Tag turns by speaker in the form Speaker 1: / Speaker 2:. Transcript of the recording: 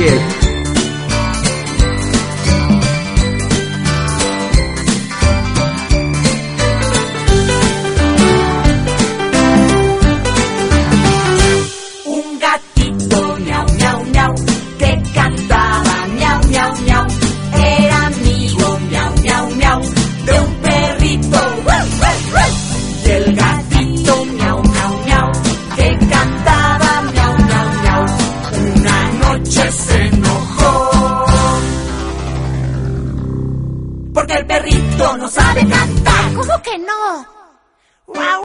Speaker 1: piel.
Speaker 2: Un gatito miau miau miau que cantaba miau miau miau, era amigo miau miau miau de un perrito. Y el gatito miau miau miau que cantaba miau miau miau, una noche se enojó porque el perrito no sabe cantar.
Speaker 3: ¿Cómo que no?